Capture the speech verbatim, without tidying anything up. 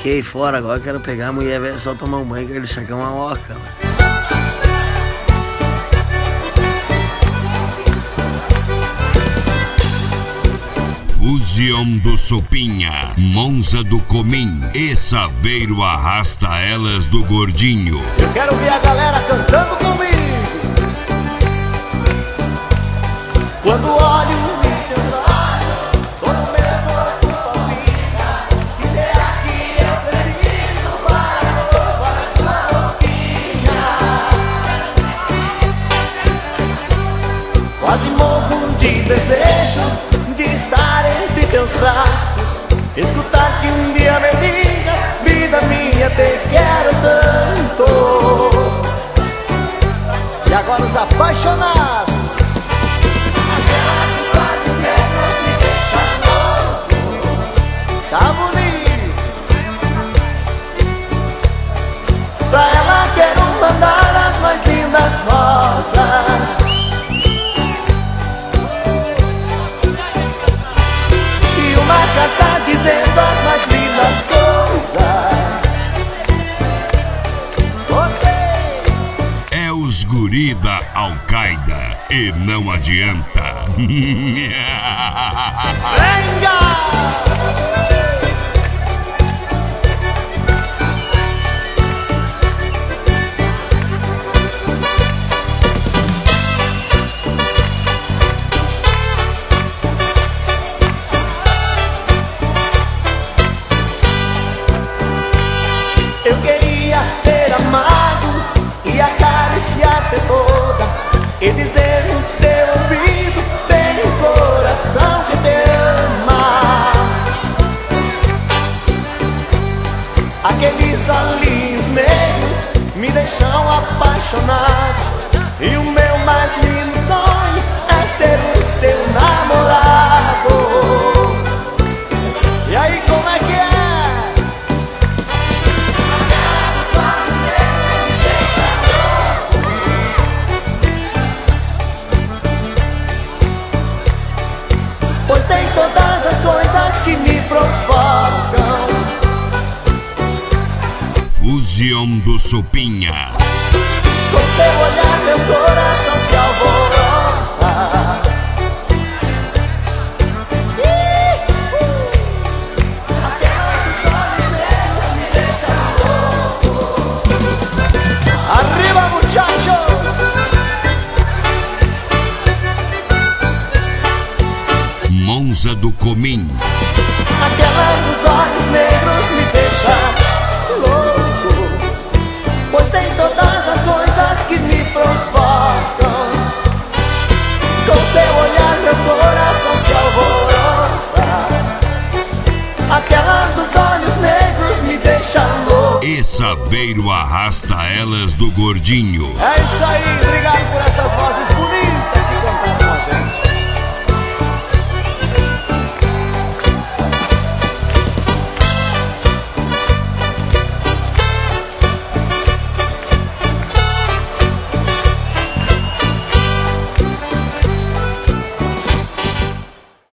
Fiquei fora, agora quero pegar a mulher velha, só tomar um banho, quero chegar uma oca. Fusião do Sopinha, Monza do Comim e Saveiro arrasta elas do Gordinho. Eu quero ver a galera cantando comigo. Quando olho em teus olhos, tô no meu corpo palpita. E será que eu preciso para roubar a tua roupinha? Quase morro de desejo de estar entre teus braços, escutar que um dia me digas: vida minha, te quero tanto. E agora os apaixonados. Aquela dos olhos negros me deixa louco. Tá bonito. Pra ela quero mandar as mais lindas rosas. Uma carta dizendo as mais lindas coisas. Você é os guri da Al-Qaeda e não adianta. Venga! Eu queria ser amado e acariciar-te toda, e dizer no teu ouvido: tem um coração que te ama. Aqueles olhinhos negros me deixam apaixonado, e o meu mais lindo sonho é ser o seu namorado. E aí, como é que é? Pois tem todas as coisas que me provocam. Fusião do Sopinha. Com seu olhar meu coração se alvoroça. Aquela dos olhos negros me deixa louco. Arriba, muchachos! Monza do Comim. Aquela dos olhos negros me deixa louco, pois tem todas as coisas que me provocam. Com seu olhar meu coração se alvoroça. Aquela dos olhos negros me deixa louco. E Saveiro arrasta elas do Gordinho. É isso aí, obrigado por essas vozes bonitas.